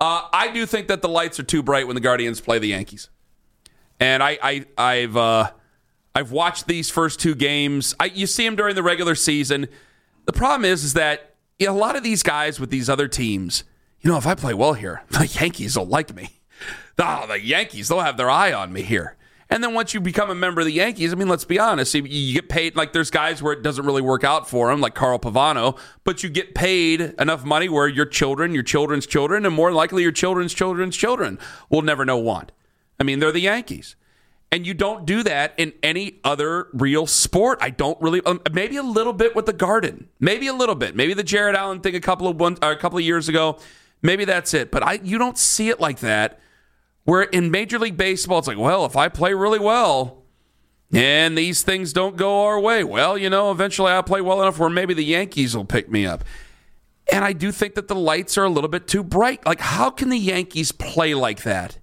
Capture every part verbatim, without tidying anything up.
Uh, I do think that the lights are too bright when the Guardians play the Yankees. And I, I, I've uh, I've watched these first two games. I, you see them during the regular season. The problem is, is that you know, a lot of these guys with these other teams, you know, if I play well here, the Yankees will like me. Oh, the Yankees, they'll have their eye on me here. And then once you become a member of the Yankees, I mean, let's be honest, you get paid, like there's guys where it doesn't really work out for them, like Carl Pavano, but you get paid enough money where your children, your children's children, and more likely your children's children's children will never know want. I mean, they're the Yankees. And you don't do that in any other real sport. I don't really, um, maybe a little bit with the Garden, maybe a little bit, maybe the Jared Allen thing a couple of one, uh, a couple of years ago, maybe that's it. But I, you don't see it like that. Where in Major League Baseball, it's like, well, if I play really well and these things don't go our way, well, you know, eventually I'll play well enough where maybe the Yankees will pick me up. And I do think that the lights are a little bit too bright. Like, how can the Yankees play like that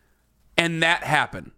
and that happen?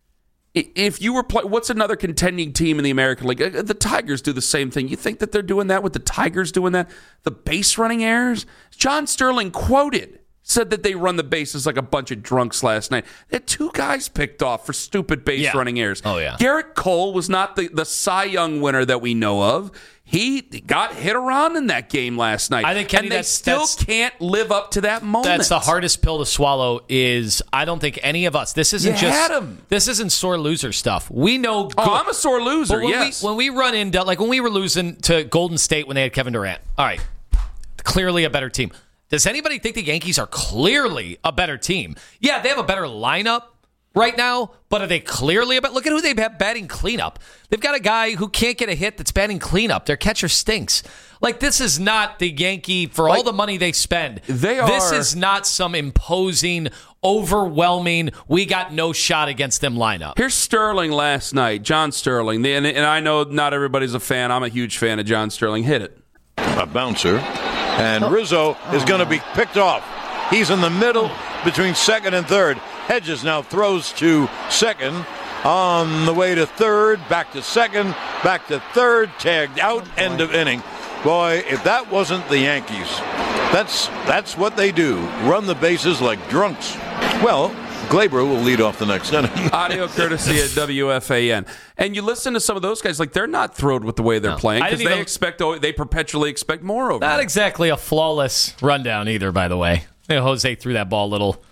If you were play, what's another contending team in the American League? The Tigers do the same thing. You think that they're doing that with the Tigers doing that? The base running errors? John Sterling quoted. Said that they run the bases like a bunch of drunks last night. They had two guys picked off for stupid base yeah. running errors. Oh, yeah. Garrett Cole was not the, the Cy Young winner that we know of. He got hit around in that game last night. I think, Kenny, and they that's, still that's, can't live up to that moment. That's the hardest pill to swallow is I don't think any of us, this isn't you just, had him. This isn't sore loser stuff. We know. Good, oh, I'm a sore loser, when yes. We, when we run into, like when we were losing to Golden State when they had Kevin Durant, all right, clearly a better team. Does anybody think the Yankees are clearly a better team? Yeah, they have a better lineup right now, but are they clearly a better? Look at who they have batting cleanup. They've got a guy who can't get a hit that's batting cleanup. Their catcher stinks. Like, this is not the Yankee, for like, all the money they spend. They are. This is not some imposing, overwhelming, we got no shot against them lineup. Here's Sterling last night, John Sterling. And, and I know not everybody's a fan. I'm a huge fan of John Sterling. Hit it. A bouncer. And Rizzo is going to be picked off. He's in the middle between second and third. Hedges now throws to second. On the way to third, back to second, back to third, tagged out, oh, end of inning. Boy, if that wasn't the Yankees, that's that's what they do. Run the bases like drunks. Well, Glaber will lead off the next inning. Audio courtesy at W F A N. And you listen to some of those guys, like they're not thrilled with the way they're no, playing because they even, expect, they perpetually expect more over Not them. exactly a flawless rundown either, by the way. Jose threw that ball a little,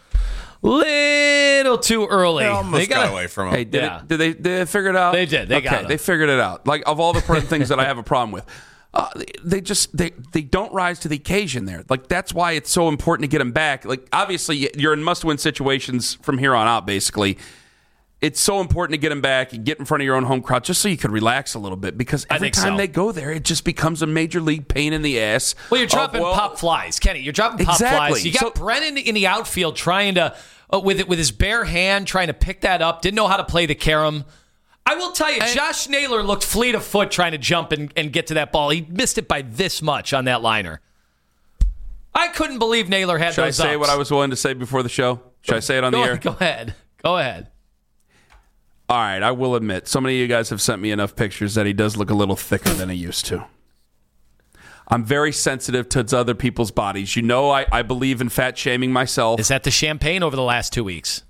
little too early. They almost they got got away from him. Hey, did, yeah. it, did, they, did they figure it out? They did. They okay, got it. They figured it out. Like, of all the things that I have a problem with. Uh, they just they, they don't rise to the occasion there. Like, that's why it's so important to get them back. Like, obviously you're in must-win situations from here on out. Basically, it's so important to get them back and get in front of your own home crowd just so you could relax a little bit. Because every time so. they go there, it just becomes a major league pain in the ass. Well, you're dropping of, well, pop flies, Kenny. You're dropping pop exactly. flies. You got so, Brennan in the outfield trying to uh, with it with his bare hand trying to pick that up. Didn't know how to play the carom. I will tell you, Josh Naylor looked fleet of foot trying to jump and, and get to that ball. He missed it by this much on that liner. I couldn't believe Naylor had Should those I say ups. what I was willing to say before the show? Should I say it on go the air? Go ahead. Go ahead. All right, I will admit, so many of you guys have sent me enough pictures that he does look a little thicker than he used to. I'm very sensitive to other people's bodies. You know I, I believe in fat shaming myself. Is that the champagne over the last two weeks?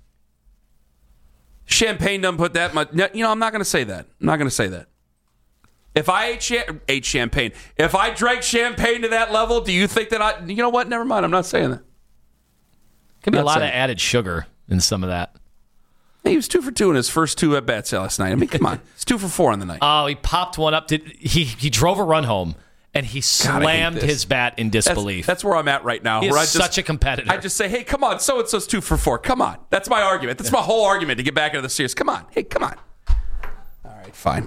Champagne doesn't put that much. You know, I'm not going to say that. I'm not going to say that. If I ate, cha- ate champagne, if I drank champagne to that level, do you think that I, you know what? Never mind. I'm not saying that. Could be not a lot saying. of added sugar in some of that. Hey, he was two for two in his first two at bats last night. I mean, come on. It's two for four on the night. Oh, he popped one up. Did he, he drove a run home. And he slammed God, his bat in disbelief. That's, that's where I'm at right now. He is where I just, such a competitor. I just say, hey, come on, so-and-so's two for four. Come on. That's my argument. That's my whole argument to get back into the series. Come on. Hey, come on. All right, fine.